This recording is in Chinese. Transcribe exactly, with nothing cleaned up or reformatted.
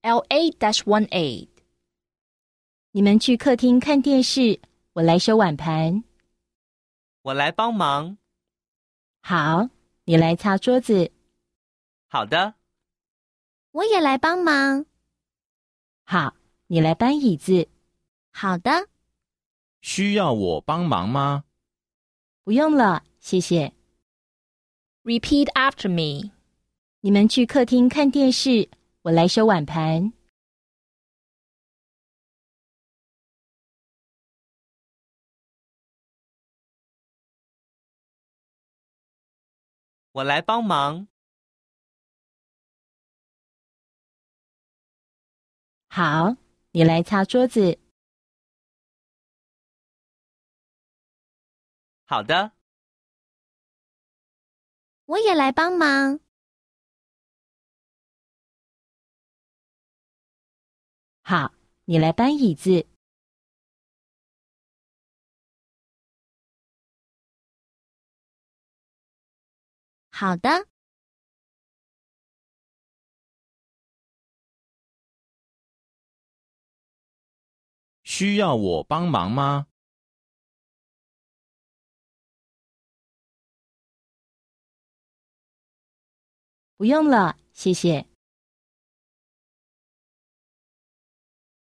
L A one eight。 你们去客厅看电视，我来收碗盘。 我来帮忙。 好，你来擦桌子。 好的。 我也来帮忙。 好，你来搬椅子。 好的。 需要我帮忙吗？ 不用了，谢谢。 Repeat after me。 你们去客厅看电视，我来收碗盘。 我来帮忙。 好，你来擦桌子。 好的。 我也来帮忙。 好，你来搬椅子。 好的。 需要我帮忙吗？ 不用了，谢谢。